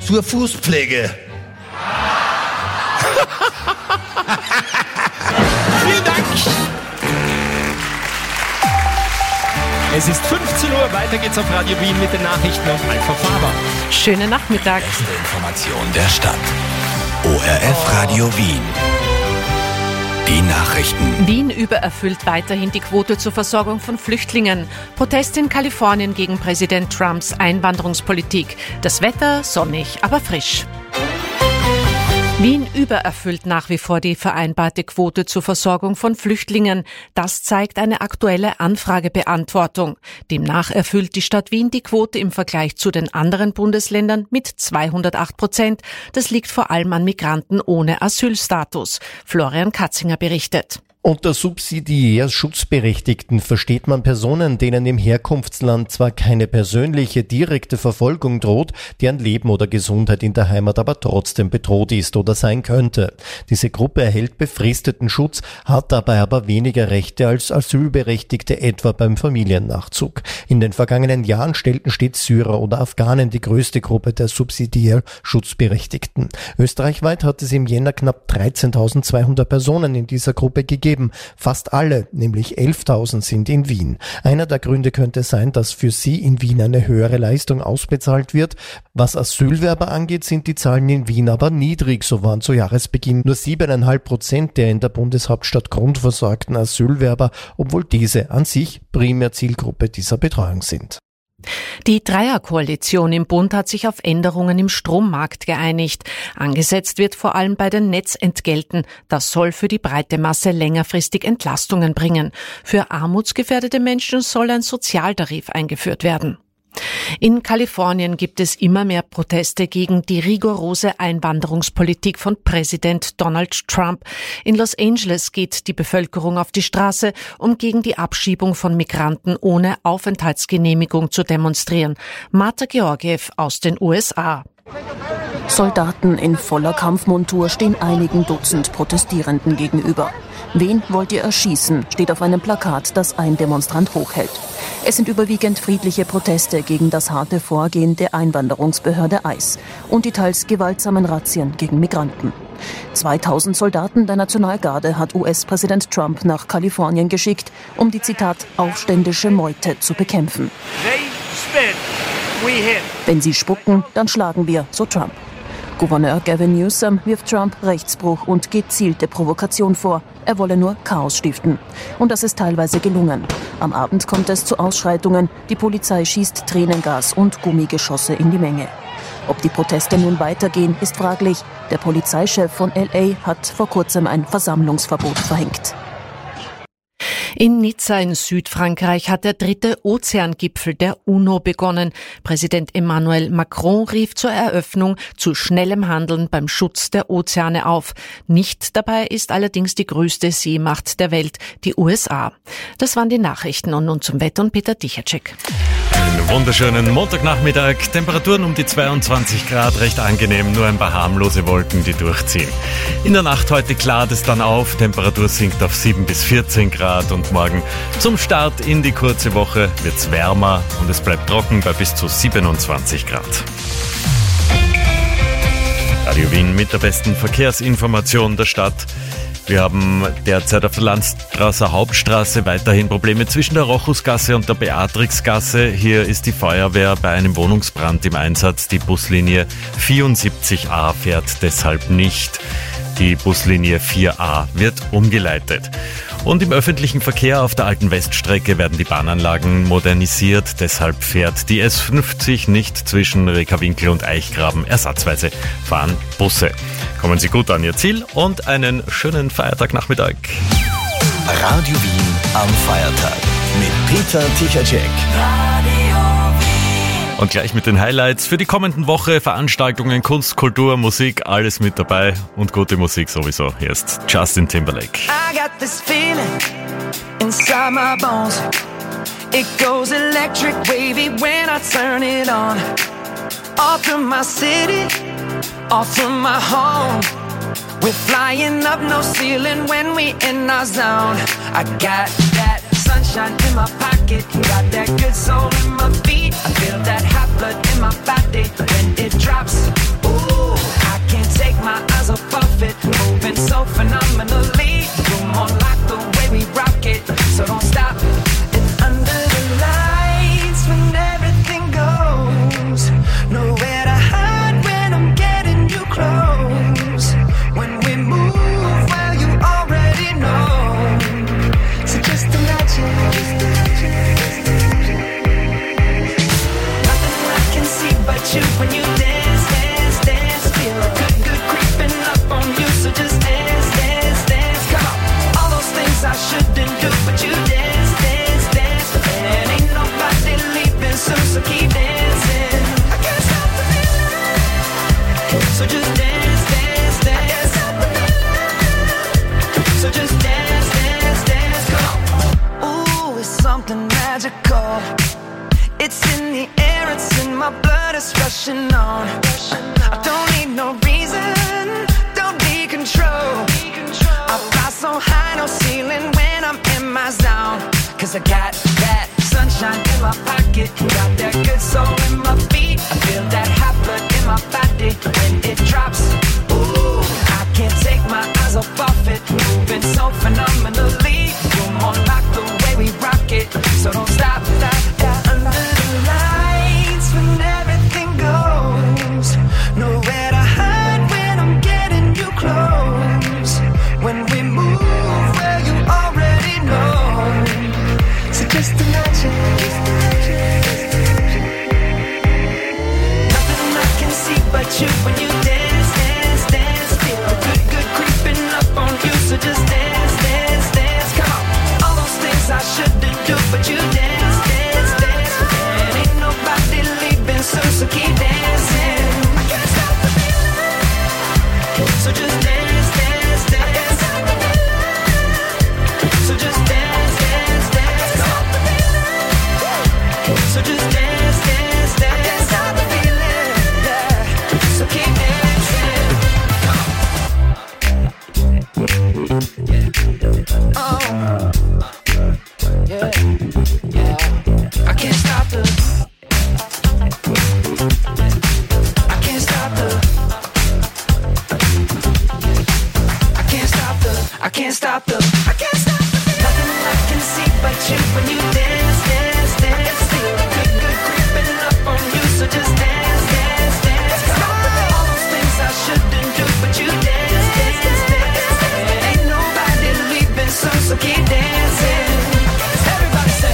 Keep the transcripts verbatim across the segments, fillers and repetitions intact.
zur Fußpflege. Vielen Dank. Es ist fünfzehn Uhr, weiter geht's auf Radio Wien mit den Nachrichten und Alpha Faber. Schönen Nachmittag. Beste Information der Stadt. O R F Radio Wien. Die Nachrichten. Wien übererfüllt weiterhin die Quote zur Versorgung von Flüchtlingen. Protest in Kalifornien gegen Präsident Trumps Einwanderungspolitik. Das Wetter sonnig, aber frisch. Wien übererfüllt nach wie vor die vereinbarte Quote zur Versorgung von Flüchtlingen. Das zeigt eine aktuelle Anfragebeantwortung. Demnach erfüllt die Stadt Wien die Quote im Vergleich zu den anderen Bundesländern mit zweihundertacht Prozent. Das liegt vor allem an Migranten ohne Asylstatus. Florian Katzinger berichtet. Unter subsidiär Schutzberechtigten versteht man Personen, denen im Herkunftsland zwar keine persönliche, direkte Verfolgung droht, deren Leben oder Gesundheit in der Heimat aber trotzdem bedroht ist oder sein könnte. Diese Gruppe erhält befristeten Schutz, hat dabei aber weniger Rechte als Asylberechtigte, etwa beim Familiennachzug. In den vergangenen Jahren stellten stets Syrer oder Afghanen die größte Gruppe der subsidiär Schutzberechtigten. Österreichweit hat es im Jänner knapp dreizehntausendzweihundert Personen in dieser Gruppe gegeben. Fast alle, nämlich elftausend, sind in Wien. Einer der Gründe könnte sein, dass für sie in Wien eine höhere Leistung ausbezahlt wird. Was Asylwerber angeht, sind die Zahlen in Wien aber niedrig. So waren zu Jahresbeginn nur siebeneinhalb Prozent der in der Bundeshauptstadt grundversorgten Asylwerber, obwohl diese an sich primär Zielgruppe dieser Betreuung sind. Die Dreierkoalition im Bund hat sich auf Änderungen im Strommarkt geeinigt. Angesetzt wird vor allem bei den Netzentgelten. Das soll für die breite Masse längerfristig Entlastungen bringen. Für armutsgefährdete Menschen soll ein Sozialtarif eingeführt werden. In Kalifornien gibt es immer mehr Proteste gegen die rigorose Einwanderungspolitik von Präsident Donald Trump. In Los Angeles geht die Bevölkerung auf die Straße, um gegen die Abschiebung von Migranten ohne Aufenthaltsgenehmigung zu demonstrieren. Marta Georgiev aus den U S A. Soldaten in voller Kampfmontur stehen einigen Dutzend Protestierenden gegenüber. Wen wollt ihr erschießen, steht auf einem Plakat, das ein Demonstrant hochhält. Es sind überwiegend friedliche Proteste gegen das harte Vorgehen der Einwanderungsbehörde ICE und die teils gewaltsamen Razzien gegen Migranten. zweitausend Soldaten der Nationalgarde hat U S-Präsident Trump nach Kalifornien geschickt, um die, Zitat, aufständische Meute zu bekämpfen. Wenn sie spucken, dann schlagen wir, so Trump. Gouverneur Gavin Newsom wirft Trump Rechtsbruch und gezielte Provokation vor. Er wolle nur Chaos stiften. Und das ist teilweise gelungen. Am Abend kommt es zu Ausschreitungen. Die Polizei schießt Tränengas und Gummigeschosse in die Menge. Ob die Proteste nun weitergehen, ist fraglich. Der Polizeichef von L A hat vor kurzem ein Versammlungsverbot verhängt. In Nizza in Südfrankreich hat der dritte Ozeangipfel der UNO begonnen. Präsident Emmanuel Macron rief zur Eröffnung zu schnellem Handeln beim Schutz der Ozeane auf. Nicht dabei ist allerdings die größte Seemacht der Welt, die U S A. Das waren die Nachrichten und nun zum Wetter und Peter Dichacek. Einen wunderschönen Montagnachmittag, Temperaturen um die zweiundzwanzig Grad, recht angenehm, nur ein paar harmlose Wolken, die durchziehen. In der Nacht heute klart es dann auf, Temperatur sinkt auf sieben bis vierzehn Grad und morgen zum Start in die kurze Woche wird's wärmer und es bleibt trocken bei bis zu siebenundzwanzig Grad. Radio Wien mit der besten Verkehrsinformation der Stadt. Wir haben derzeit auf der Landstrasser Hauptstraße weiterhin Probleme zwischen der Rochusgasse und der Beatrixgasse. Hier ist die Feuerwehr bei einem Wohnungsbrand im Einsatz. Die Buslinie vierundsiebzig a fährt deshalb nicht. Die Buslinie vier a wird umgeleitet. Und im öffentlichen Verkehr auf der alten Weststrecke werden die Bahnanlagen modernisiert. Deshalb fährt die S fünfzig nicht zwischen Rekavinkel und Eichgraben. Ersatzweise fahren Busse. Kommen Sie gut an Ihr Ziel und einen schönen Feiertagnachmittag. Radio Wien am Feiertag mit Peter Tichacek. Und gleich mit den Highlights für die kommenden Woche. Veranstaltungen, Kunst, Kultur, Musik, alles mit dabei. Und gute Musik sowieso. Hier ist Justin Timberlake. I got this feeling inside my bones. It goes electric wavy when I turn it on. Off from my city, off from my home. We're flying up no ceiling when we in our zone. I got that sunshine in my pocket, got that good soul in my feet. I feel that hot blood in my body when it drops. I don't need no reason, don't need control. I fly so high, no ceiling when I'm in my zone. Cause I got that sunshine in my pocket, got that good soul in my feet. I feel that hot blood in my body when it drops. Ooh, I can't take my eyes off of it, moving so phenomenally. You're more like the way we rock it, so don't stop, stop, stop. Under the lights when everything goes, nowhere to hide when I'm getting you close. When we move where you already know, so just imagine. Nothing I can see but you when you dance, dance, dance. Feel the good, good creeping up on you, so just dance, dance, dance. Come on, all those things I shouldn't do, but you dance, dance, dance. And ain't nobody leaving soon, so keep dancing. I can't stop the feeling, so just dance, dance, dance. So just dance, dance, dance. Stop the feeling, so just dance, dance, dance. I can't stop the feeling, yeah. So keep dancing. Oh, yeah, yeah. I can't stop the. I can't stop the. I can't stop the. I can't stop the. I can't stop the. Nothing I can see but you when you dance, dance, dance. Feel good, good creeping up on you, so just dance, dance, dance. All those things I shouldn't do, but you dance, dance, dance. And ain't nobody leaving soon, so keep dancing. Everybody say.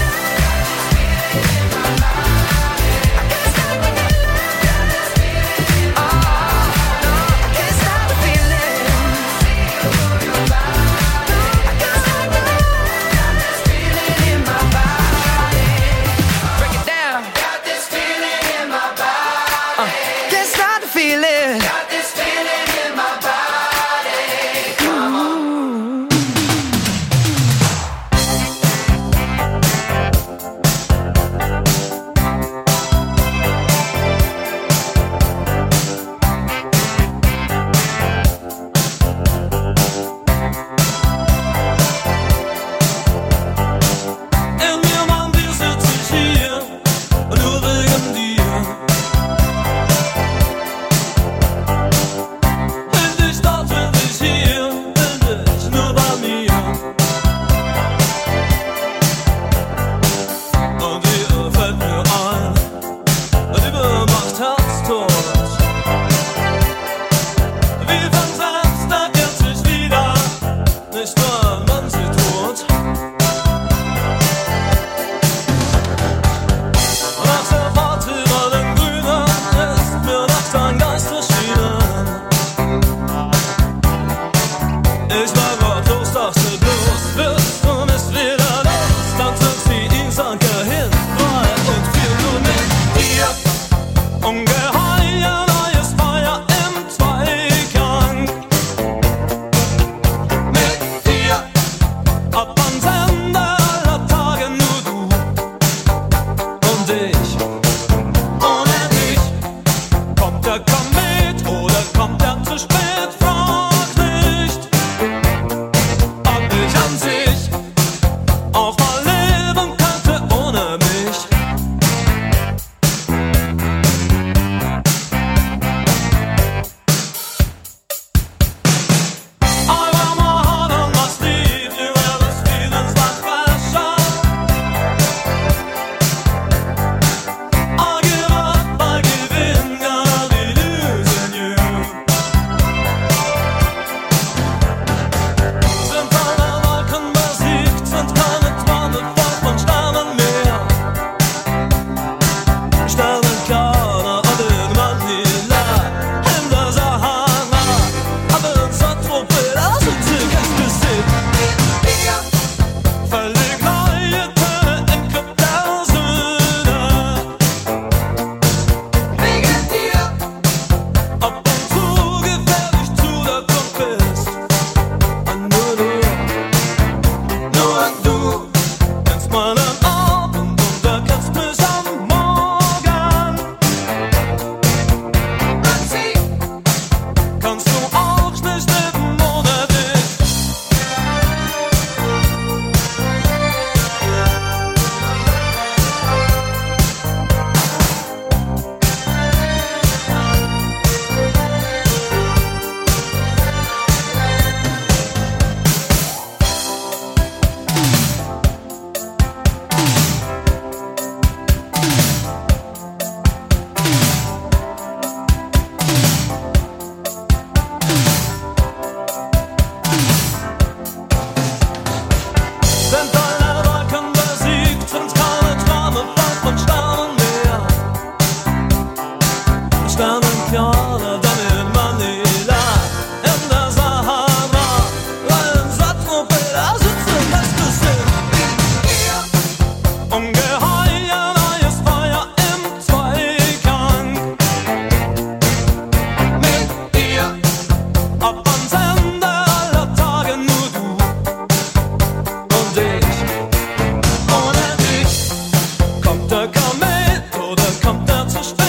fjorder down in Manila, in der Sahara, ein Satzmoped sitzen, das du sind. Ungeheuer neues Feuer im Zweigang. Mit dir, ab ans Ende aller Tage nur du und ich. Ohne dich kommt der Kamel oder kommt er zu spät.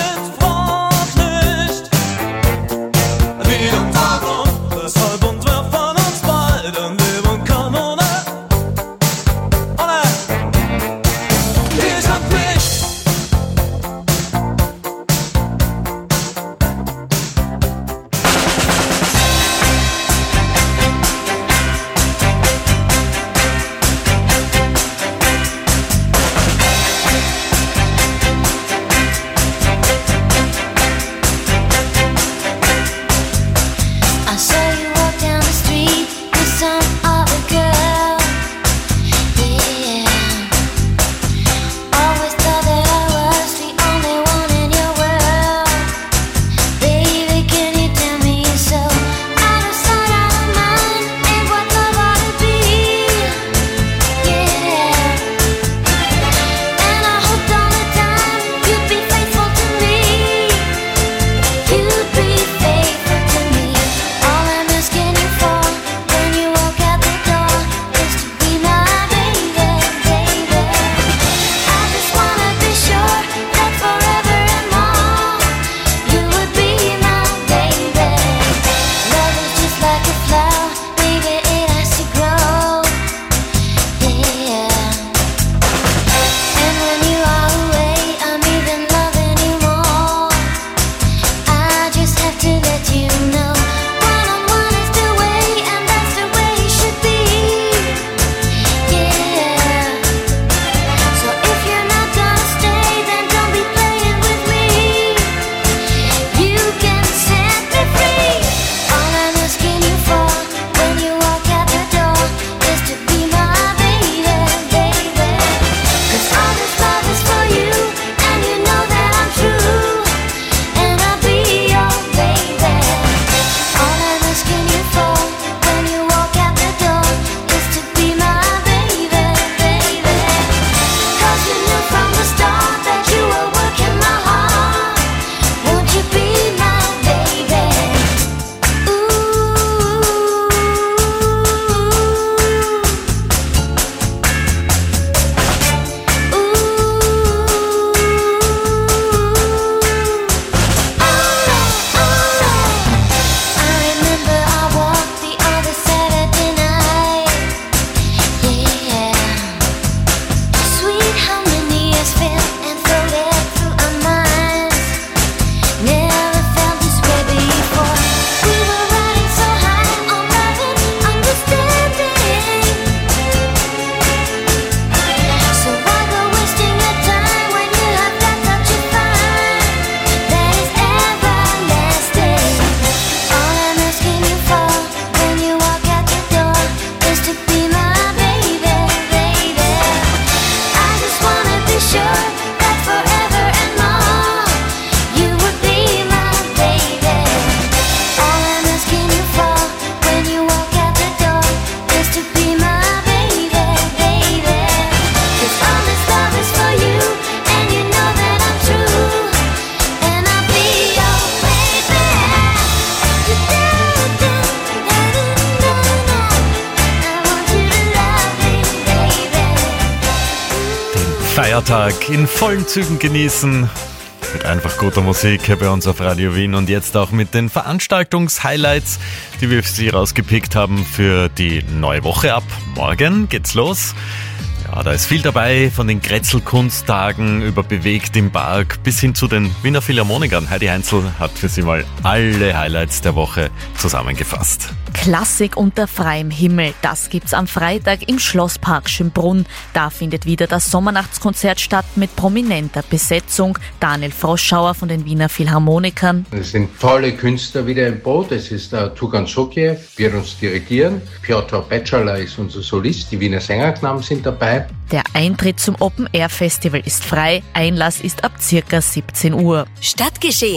Feiertag in vollen Zügen genießen. Mit einfach guter Musik hier bei uns auf Radio Wien und jetzt auch mit den Veranstaltungs-Highlights, die wir für Sie rausgepickt haben für die neue Woche. Ab morgen geht's los. Ja, da ist viel dabei, von den Grätzl-Kunsttagen über Bewegt im Park bis hin zu den Wiener Philharmonikern. Heidi Heinzel hat für Sie mal alle Highlights der Woche zusammengefasst. Klassik unter freiem Himmel, das gibt's am Freitag im Schlosspark Schönbrunn. Da findet wieder das Sommernachtskonzert statt mit prominenter Besetzung. Daniel Froschauer von den Wiener Philharmonikern. Es sind tolle Künstler wieder im Boot. Es ist der Tugan Sokiew, wird uns dirigieren. Piotr Petschala ist unser Solist. Die Wiener Sängerknaben sind dabei. Der Eintritt zum Open Air Festival ist frei. Einlass ist ab circa siebzehn Uhr. Stadtgeschehen,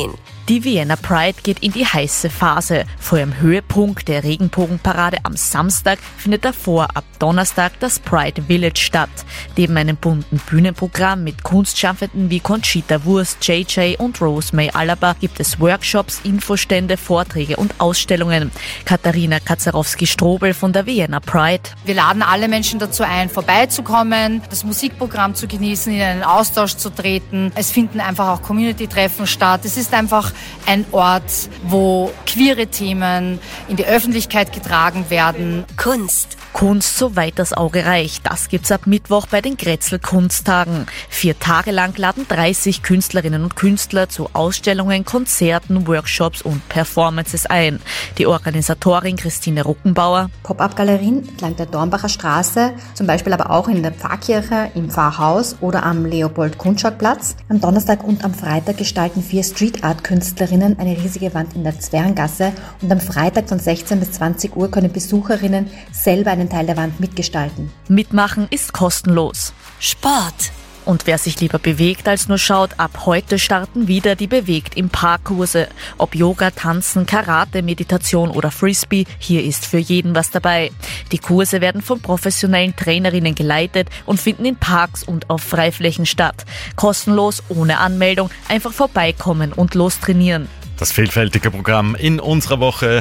Die Vienna Pride geht in die heiße Phase. Vor ihrem Höhepunkt der Regenbogenparade am Samstag findet davor ab Donnerstag das Pride Village statt. Neben einem bunten Bühnenprogramm mit Kunstschaffenden wie Conchita Wurst, J J und Rosemary Alaba gibt es Workshops, Infostände, Vorträge und Ausstellungen. Katharina Kaczarowski-Strobel von der Vienna Pride. Wir laden alle Menschen dazu ein, vorbeizukommen, das Musikprogramm zu genießen, in einen Austausch zu treten. Es finden einfach auch Community-Treffen statt. Es ist einfach ein Ort, wo queere Themen in die Öffentlichkeit getragen werden. Kunst. Kunst, soweit das Auge reicht. Das gibt's ab Mittwoch bei den Grätzl Kunsttagen. Vier Tage lang laden dreißig Künstlerinnen und Künstler zu Ausstellungen, Konzerten, Workshops und Performances ein. Die Organisatorin Christine Ruckenbauer. Pop-up-Galerien entlang der Dornbacher Straße, zum Beispiel aber auch in der Pfarrkirche, im Pfarrhaus oder am Leopold-Kunschak-Platz. Am Donnerstag und am Freitag gestalten vier Street-Art-Künstlerinnen eine riesige Wand in der Zwerngasse und am Freitag von sechzehn bis zwanzig Uhr können Besucherinnen selber einen Teil der Wand mitgestalten. Mitmachen ist kostenlos. Sport. Und wer sich lieber bewegt als nur schaut, ab heute starten wieder die Bewegt im Park Kurse. Ob Yoga, Tanzen, Karate, Meditation oder Frisbee, hier ist für jeden was dabei. Die Kurse werden von professionellen Trainerinnen geleitet und finden in Parks und auf Freiflächen statt. Kostenlos, ohne Anmeldung, einfach vorbeikommen und lostrainieren. Das vielfältige Programm in unserer Woche,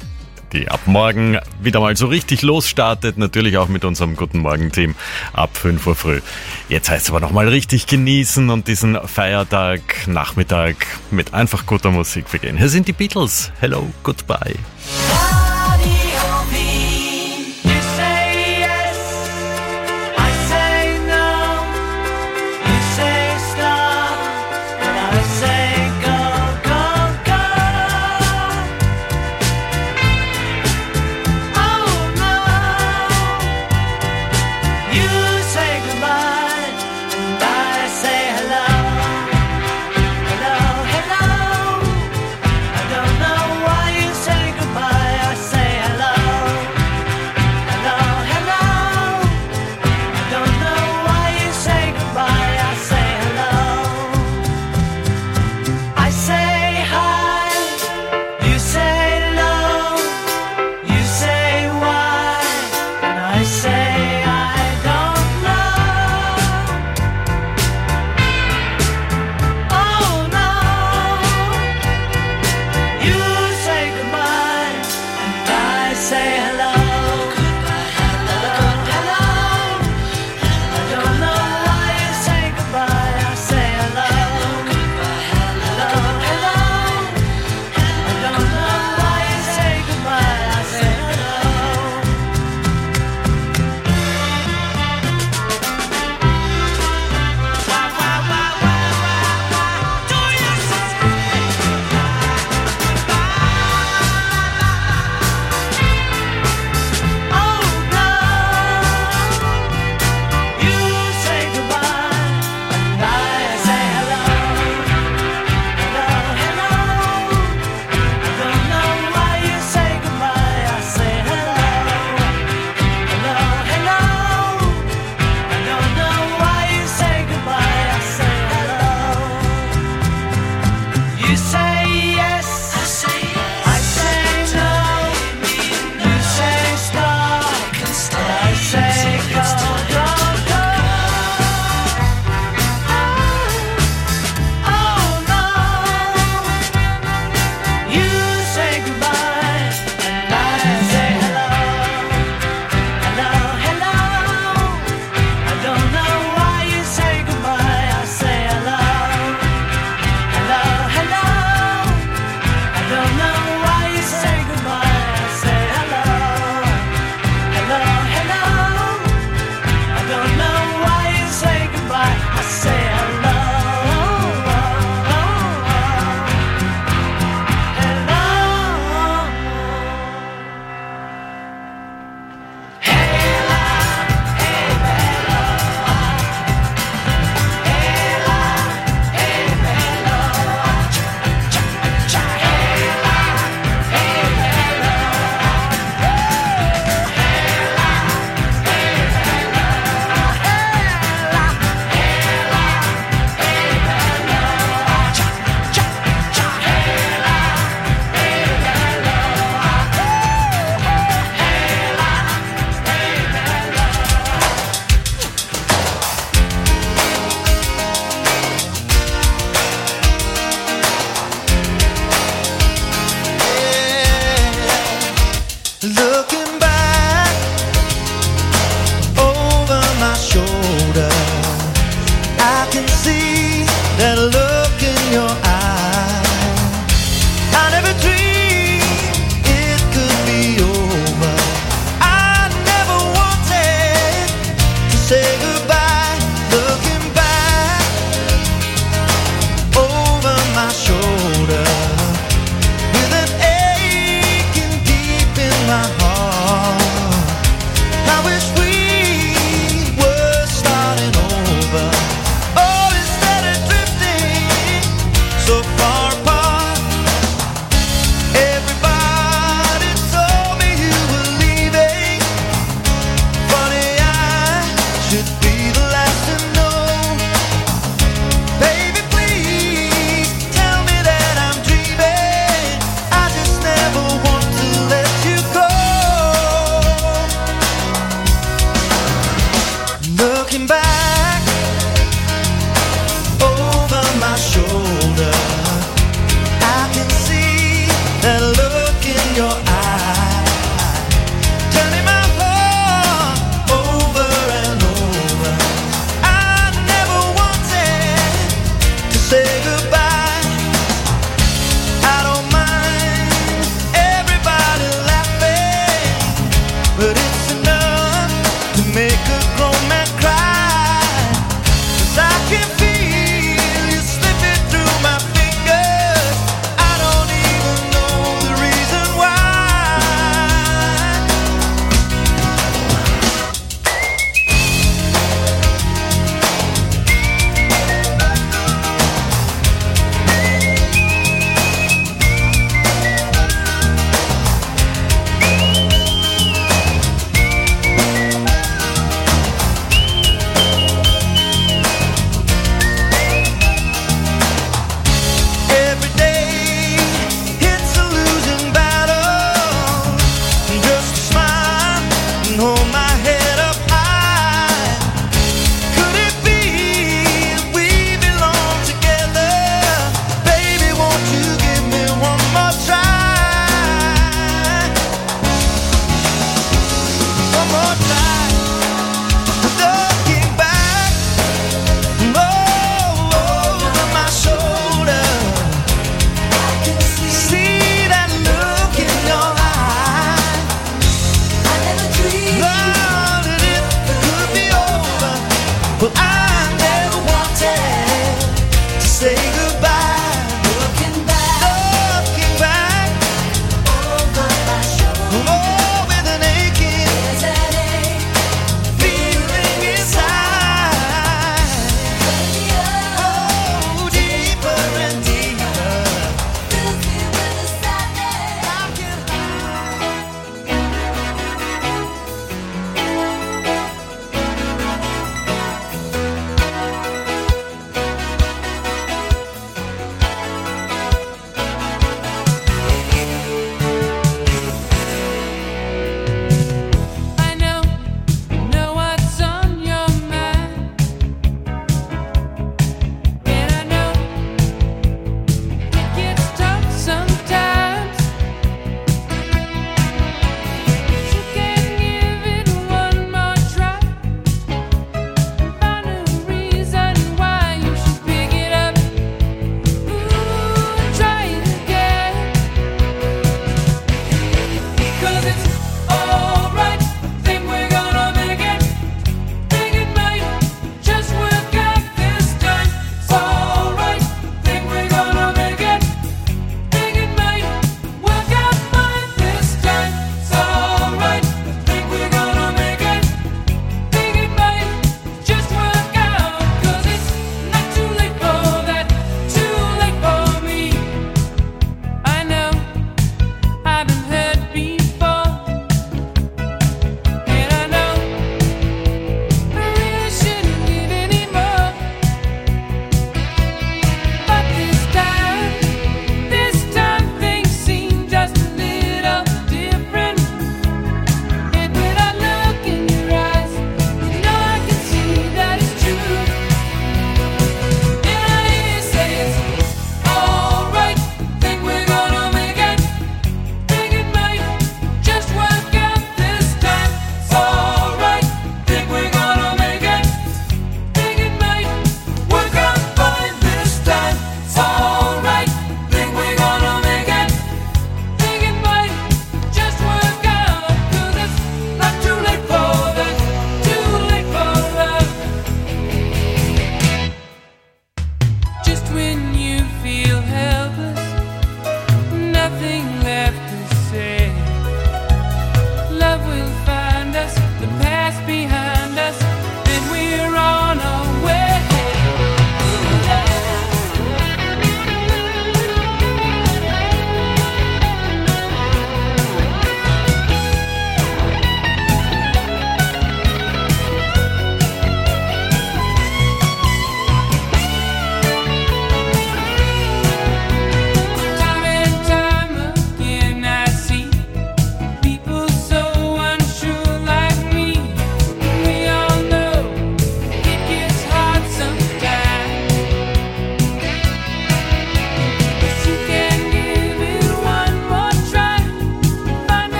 die ab morgen wieder mal so richtig losstartet, natürlich auch mit unserem Guten Morgen-Team ab fünf Uhr früh. Jetzt heißt es aber nochmal richtig genießen und diesen Feiertag, Nachmittag mit einfach guter Musik begehen. Hier sind die Beatles. Hello, goodbye. Hello, hello. I don't know why you say goodbye. Looking back over my shoulder, I can see that look in your eye. I never dreamed it could be over. I never wanted to say goodbye. Looking back over my shoulder, with an aching deep in my heart.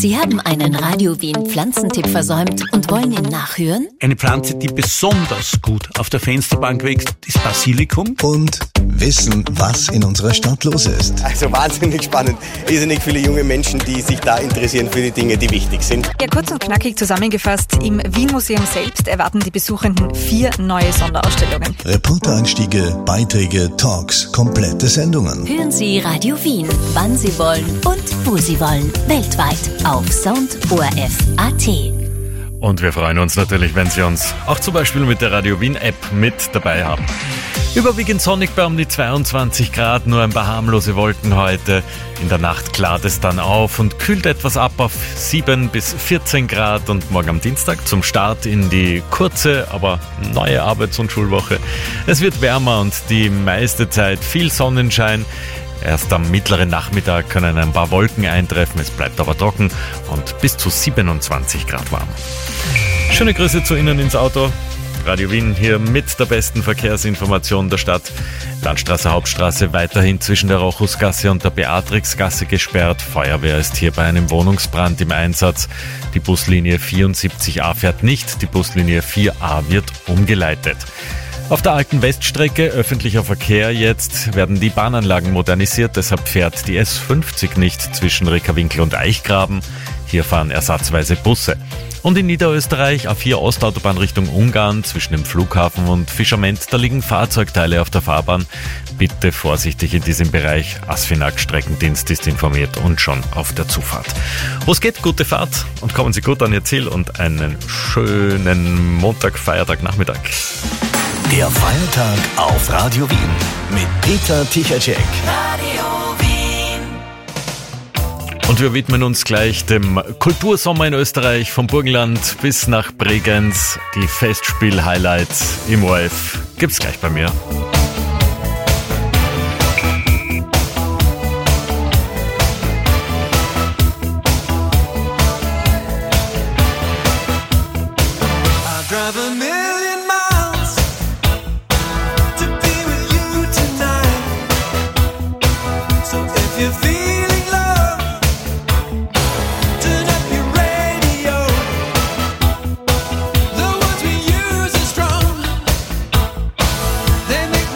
Sie haben einen Radio Wien Pflanzentipp versäumt und wollen ihn nachhören? Eine Pflanze, die besonders gut auf der Fensterbank wächst, ist Basilikum. Und wissen, was in unserer Stadt los ist. Also wahnsinnig spannend. Irrsinnig viele junge Menschen, die sich da interessieren für die Dinge, die wichtig sind. Ja, kurz und knackig zusammengefasst, im Wien-Museum selbst erwarten die Besuchenden vier neue Sonderausstellungen. Reportereinstiege, Beiträge, Talks, komplette Sendungen. Hören Sie Radio Wien, wann Sie wollen und wo Sie wollen. Weltweit auf Sound O R F Punkt A T. Und wir freuen uns natürlich, wenn Sie uns auch zum Beispiel mit der Radio Wien App mit dabei haben. Überwiegend sonnig bei um die zweiundzwanzig Grad, nur ein paar harmlose Wolken heute. In der Nacht klart es dann auf und kühlt etwas ab auf sieben bis vierzehn Grad. Und morgen am Dienstag zum Start in die kurze, aber neue Arbeits- und Schulwoche. Es wird wärmer und die meiste Zeit viel Sonnenschein. Erst am mittleren Nachmittag können ein paar Wolken eintreffen, es bleibt aber trocken und bis zu siebenundzwanzig Grad warm. Schöne Grüße zu Ihnen ins Auto. Radio Wien hier mit der besten Verkehrsinformation der Stadt. Landstraße, Hauptstraße weiterhin zwischen der Rochusgasse und der Beatrixgasse gesperrt. Feuerwehr ist hier bei einem Wohnungsbrand im Einsatz. Die Buslinie vierundsiebzig a fährt nicht, die Buslinie vier a wird umgeleitet. Auf der alten Weststrecke, öffentlicher Verkehr jetzt, werden die Bahnanlagen modernisiert, deshalb fährt die S fünfzig nicht zwischen Rickerwinkel und Eichgraben. Hier fahren ersatzweise Busse. Und in Niederösterreich, A vier Ostautobahn Richtung Ungarn, zwischen dem Flughafen und Fischament, da liegen Fahrzeugteile auf der Fahrbahn. Bitte vorsichtig in diesem Bereich. Asfinag Streckendienst ist informiert und schon auf der Zufahrt. Wo es geht, gute Fahrt und kommen Sie gut an Ihr Ziel und einen schönen Montag, Feiertag, Nachmittag. Der Feiertag auf Radio Wien mit Peter Tichacek. Radio Wien. Und wir widmen uns gleich dem Kultursommer in Österreich, vom Burgenland bis nach Bregenz. Die Festspiel-Highlights im O R F gibt's gleich bei mir. They make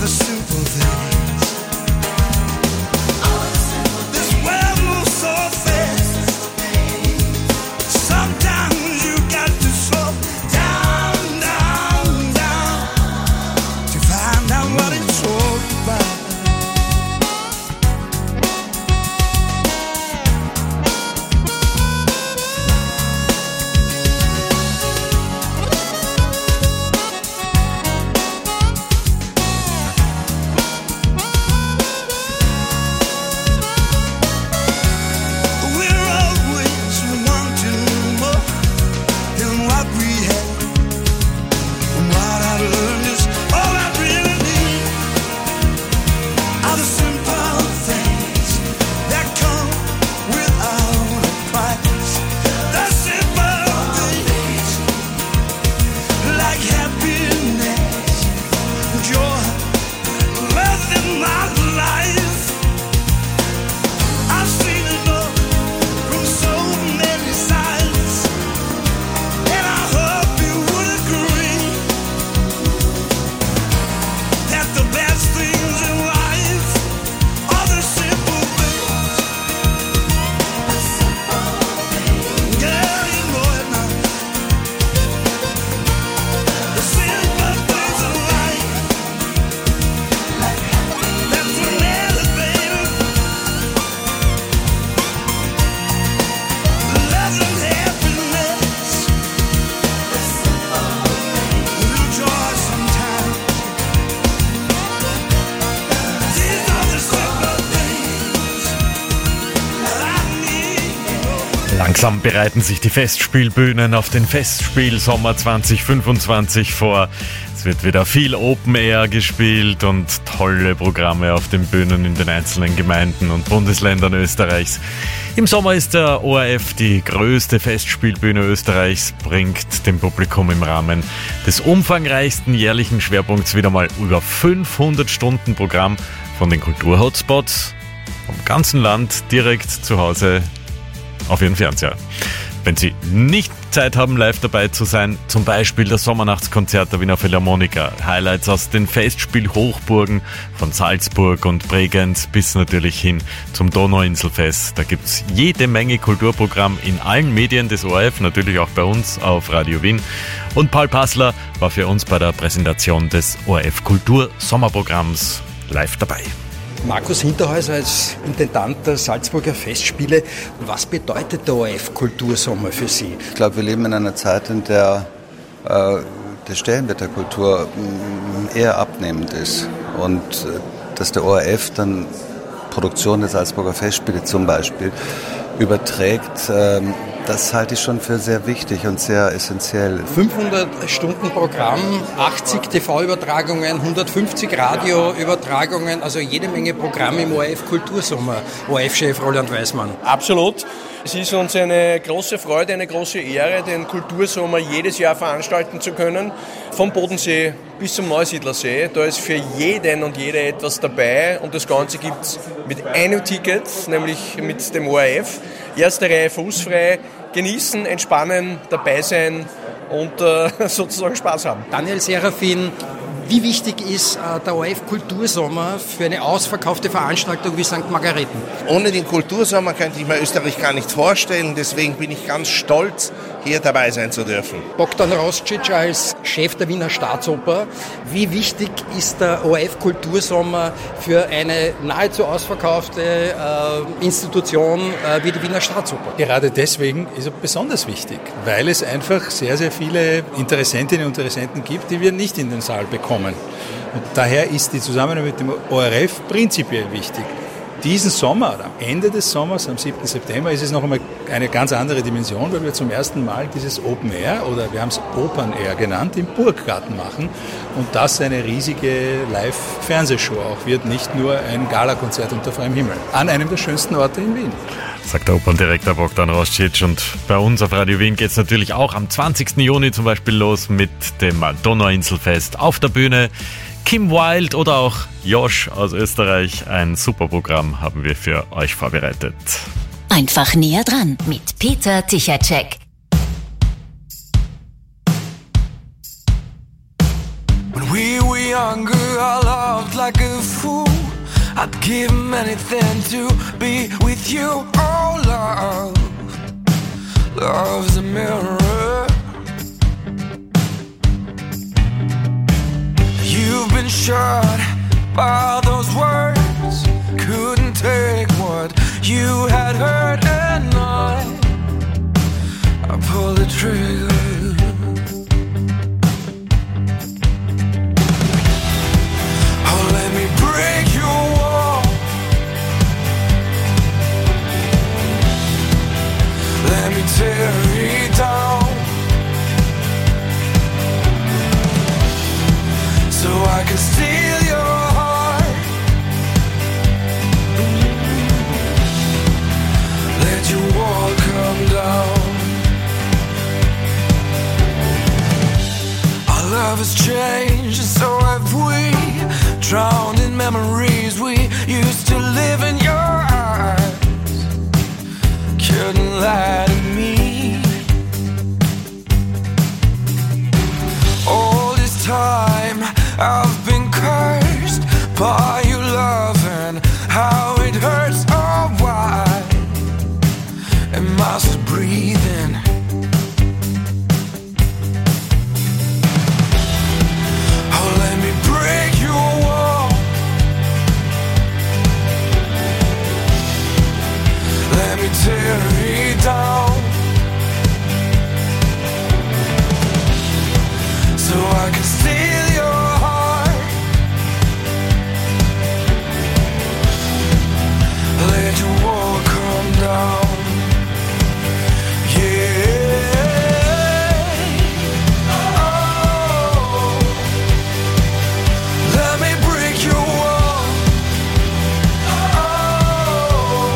simple things. This world moves so fast. Sometimes you got to slow down, down, down to find out what it's all about. Langsam bereiten sich die Festspielbühnen auf den Festspielsommer zwanzig fünfundzwanzig vor. Es wird wieder viel Open Air gespielt und tolle Programme auf den Bühnen in den einzelnen Gemeinden und Bundesländern Österreichs. Im Sommer ist der O R F die größte Festspielbühne Österreichs, bringt dem Publikum im Rahmen des umfangreichsten jährlichen Schwerpunkts wieder mal über fünfhundert Stunden Programm von den Kulturhotspots vom ganzen Land direkt zu Hause auf Ihren Fernseher. Wenn Sie nicht Zeit haben, live dabei zu sein, zum Beispiel das Sommernachtskonzert der Wiener Philharmoniker, Highlights aus den Festspiel-Hochburgen von Salzburg und Bregenz bis natürlich hin zum Donauinselfest. Da gibt's jede Menge Kulturprogramm in allen Medien des O R F, natürlich auch bei uns auf Radio Wien. Und Paul Passler war für uns bei der Präsentation des O R F Kultur-Sommerprogramms live dabei. Markus Hinterhäuser als Intendant der Salzburger Festspiele. Was bedeutet der O R F Kultursommer für Sie? Ich glaube, wir leben in einer Zeit, in der äh, der Stellenwert der Kultur eher abnehmend ist. Und äh, dass der O R F dann Produktion der Salzburger Festspiele zum Beispiel überträgt, äh, das halte ich schon für sehr wichtig und sehr essentiell. fünfhundert Stunden Programm, achtzig T V-Übertragungen, hundertfünfzig Radio-Übertragungen, also jede Menge Programm im O R F Kultursommer. O R F-Chef Roland Weismann. Absolut. Es ist uns eine große Freude, eine große Ehre, den Kultursommer jedes Jahr veranstalten zu können. Vom Bodensee bis zum Neusiedlersee. Da ist für jeden und jede etwas dabei. Und das Ganze gibt es mit einem Ticket, nämlich mit dem O R F. Erste Reihe fußfrei. Genießen, entspannen, dabei sein und äh, sozusagen Spaß haben. Daniel Serafin, wie wichtig ist äh, der O R F Kultursommer für eine ausverkaufte Veranstaltung wie Sankt Margareten? Ohne den Kultursommer könnte ich mir Österreich gar nicht vorstellen. Deswegen bin ich ganz stolz, hier dabei sein zu dürfen. Bogdan Roscic als Chef der Wiener Staatsoper. Wie wichtig ist der O R F Kultursommer für eine nahezu ausverkaufte äh, Institution äh, wie die Wiener Staatsoper? Gerade deswegen ist er besonders wichtig, weil es einfach sehr, sehr viele Interessentinnen und Interessenten gibt, die wir nicht in den Saal bekommen. Und daher ist die Zusammenarbeit mit dem O R F prinzipiell wichtig. Diesen Sommer, oder am Ende des Sommers, am siebten September, ist es noch einmal eine ganz andere Dimension, weil wir zum ersten Mal dieses Open Air, oder wir haben es Open Air genannt, im Burggarten machen. Und das eine riesige Live-Fernsehshow auch wird, nicht nur ein Galakonzert unter freiem Himmel. An einem der schönsten Orte in Wien. Sagt der Operndirektor Bogdan Roscic. Und bei uns auf Radio Wien geht es natürlich auch am zwanzigsten Juni zum Beispiel los mit dem Donauinselfest. Auf der Bühne Kim Wilde oder auch Josh aus Österreich. Ein super Programm haben wir für euch vorbereitet. Einfach näher dran mit Peter Tichacek. When we were younger, I loved like a fool. I'd give anything to be with you. Oh, love, love's a mirror. You've been shot by those words. Couldn't take what you had heard, and I, I pulled the trigger. Oh, let me break your wall. Let me tear it down, so I can steal your heart. Let your wall come down. Our love has changed, and so have we. Drowned in memories we used to live in. Your eyes couldn't lie to me. All this time I've been cursed by your love and how it hurts. Oh, why am I still breathing? Oh, let me break your wall. Let me tear it down, so I can steal your heart. Let your wall come down. Yeah. Oh, let me break your wall. Oh,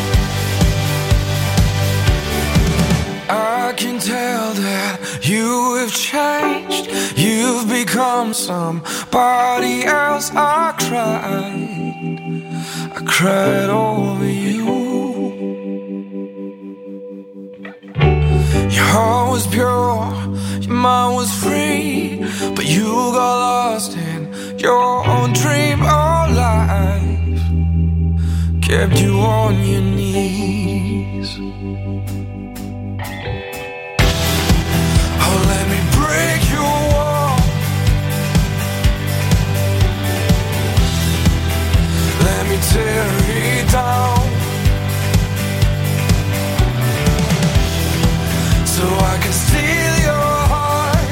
I can tell that you have changed. You've become somebody else. I cried, I cried over you. Your heart was pure, your mind was free, but you got lost in your own dream. All life kept you on your knees. Oh, let me break your wall. Let me tear it down, so I can steal your heart.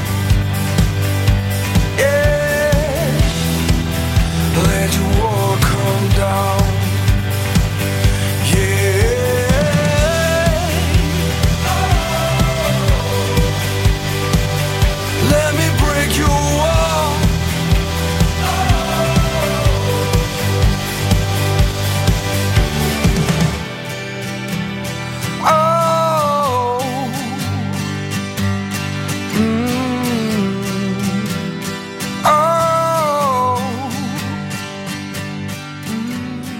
Yeah. Let your wall come down. Yeah. Let me break your wall. Oh. Mm. Oh. Mm.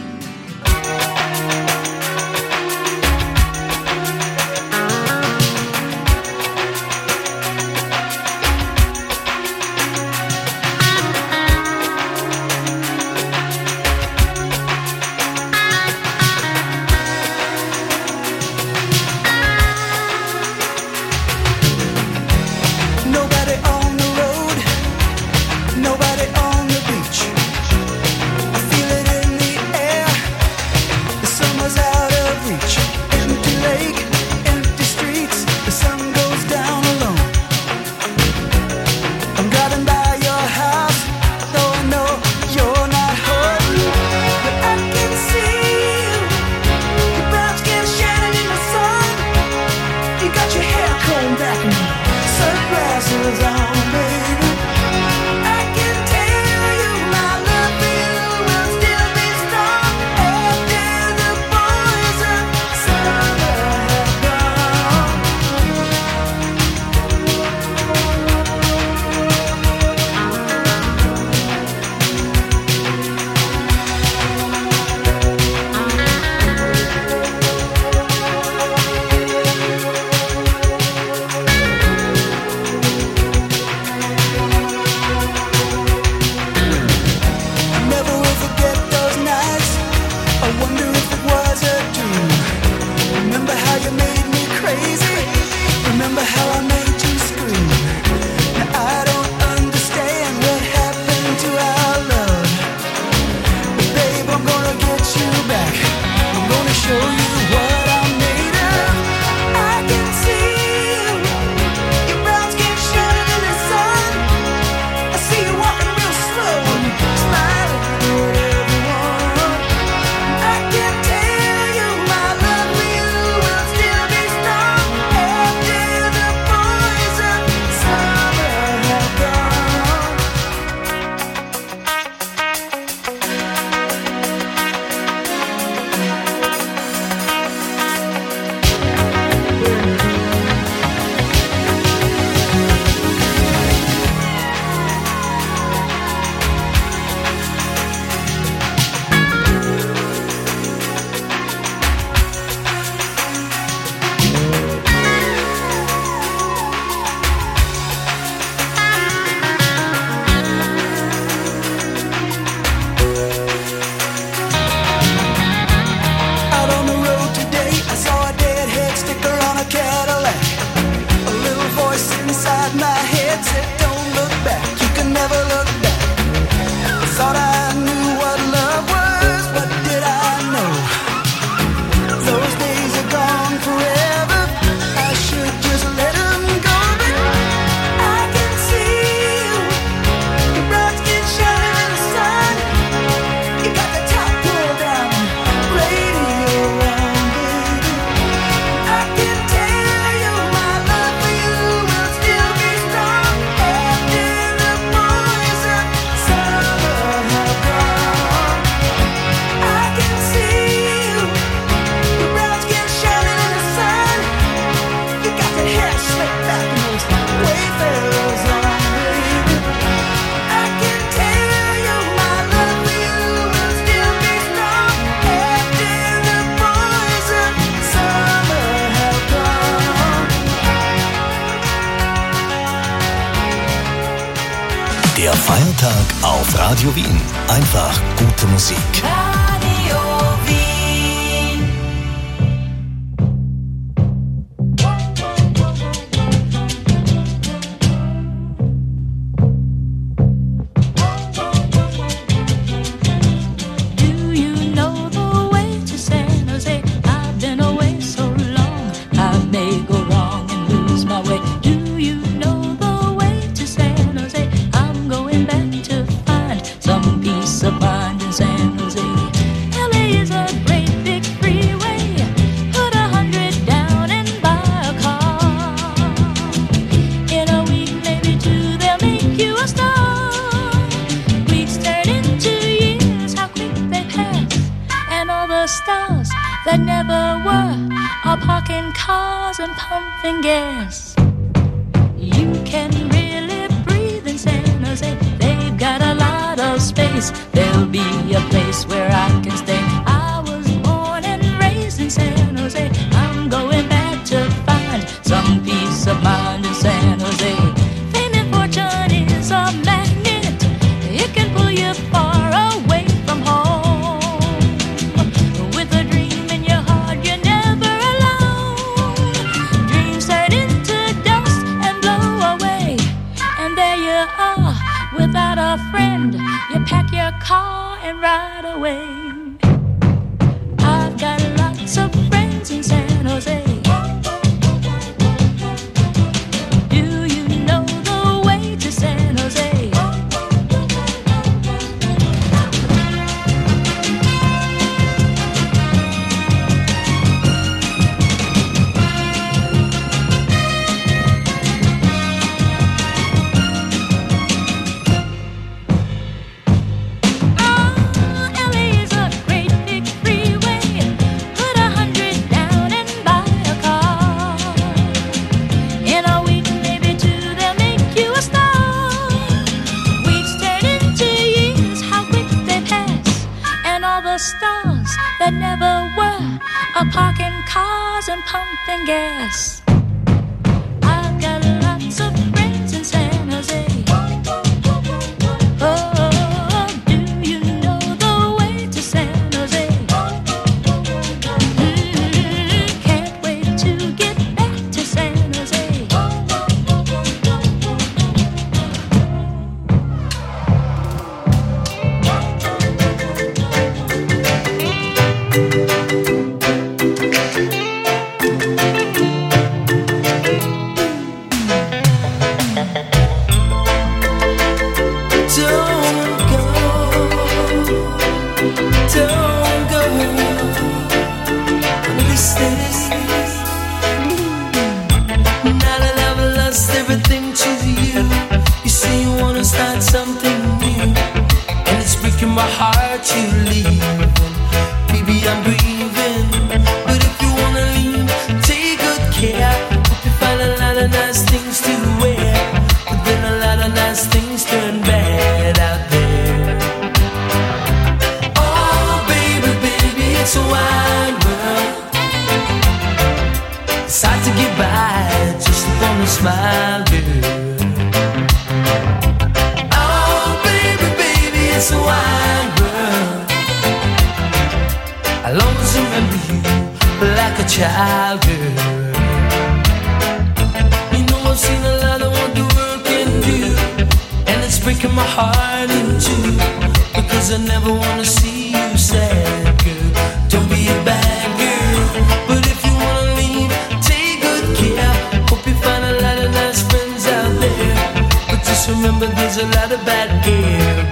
Montag auf Radio Wien. Einfach gute Musik. Radio Wien. That never were are parking cars and pumping gas. You can really breathe in San Jose. They've got a lot of space. There'll be a place where I can stay. I was born and raised in San Jose. I'm going back to find some peace of mind in San Jose. Fame and fortune is a magnet. It can pull you far away from home. Without a friend, you pack your car and ride away. I've got lots of friends in San Jose. Do you know the way to San Jose? That never were are parking cars and pumping gas. I've got lots of friends in San Jose. Oh, do you know the way to San Jose? Mm, can't wait to get back to San Jose. My heart you leave, baby I'm breathing. But if you wanna leave, take good care. Hope you find a lot of nice things to wear, but then a lot of nice things turn bad out there. Oh baby, baby, it's a wide world. It's hard to get by just upon a smile, girl. Oh baby, baby, it's a wide world. I'll always remember you like a child, girl. You know I've seen a lot of what the world can do, and it's breaking my heart in two, because I never wanna see you sad, girl. Don't be a bad girl, but if you wanna leave, take good care. Hope you find a lot of nice friends out there, but just remember there's a lot of bad girls.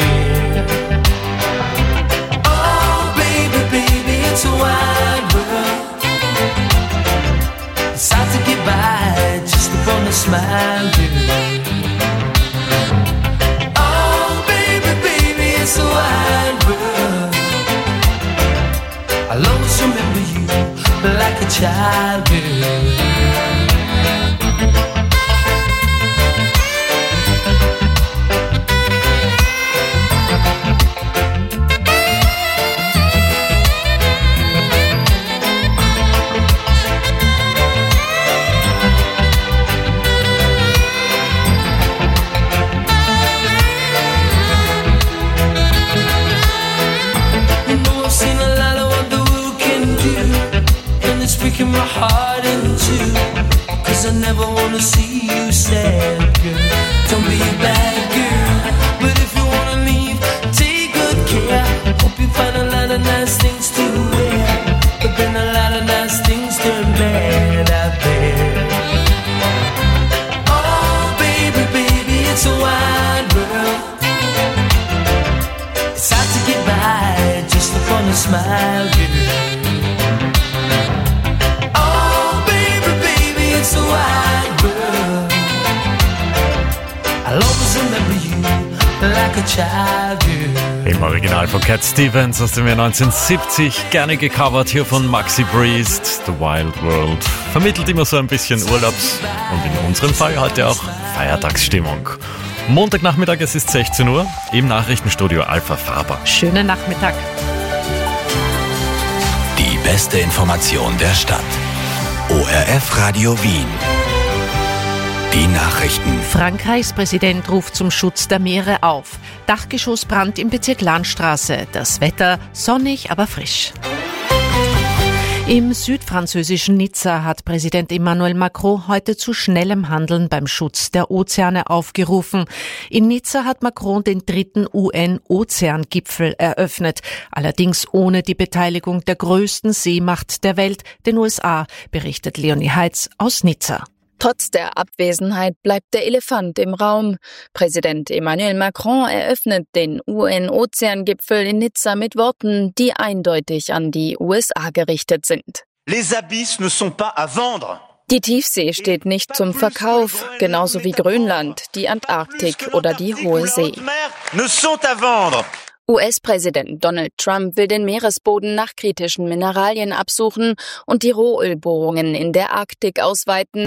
It's a wide world. It's hard to get by just upon a smile, girl. Oh, baby, baby, it's a wide world. I'll always remember you like a child, girl. heart in two, 'cause I never wanna see you sad, girl. Don't be a bad girl, but if you wanna leave, take good care. Hope you find a lot of nice things to wear, but then a lot of nice things turn bad out there. Oh baby, baby, it's a wide world. It's hard to get by just upon a smile, girl. Oh baby, baby, it's a wide world. I'll always remember you like a child, girl. Im Original von Cat Stevens aus dem Jahr neunzehnhundertsiebzig, gerne gecovert hier von Maxi Priest, The Wild World. Vermittelt immer so ein bisschen Urlaubs- und in unserem Fall heute auch Feiertagsstimmung. Montagnachmittag, es ist sechzehn Uhr, im Nachrichtenstudio Alpha Faber. Schönen Nachmittag. Die beste Information der Stadt. O R F Radio Wien. Die Nachrichten. Frankreichs Präsident ruft zum Schutz der Meere auf. Dachgeschossbrand im Bezirk Landstraße. Das Wetter sonnig, aber frisch. Im südfranzösischen Nizza hat Präsident Emmanuel Macron heute zu schnellem Handeln beim Schutz der Ozeane aufgerufen. In Nizza hat Macron den dritten U N-Ozeangipfel eröffnet, allerdings ohne die Beteiligung der größten Seemacht der Welt, den U S A, berichtet Leonie Heitz aus Nizza. Trotz der Abwesenheit bleibt der Elefant im Raum. Präsident Emmanuel Macron eröffnet den U N-Ozeangipfel in Nizza mit Worten, die eindeutig an die U S A gerichtet sind. Les abysses ne sont pas à vendre. Die Tiefsee steht nicht zum Verkauf, genauso wie Grönland, die Antarktik oder die Hohe See. Ne sont à vendre. U S-Präsident Donald Trump will den Meeresboden nach kritischen Mineralien absuchen und die Rohölbohrungen in der Arktik ausweiten.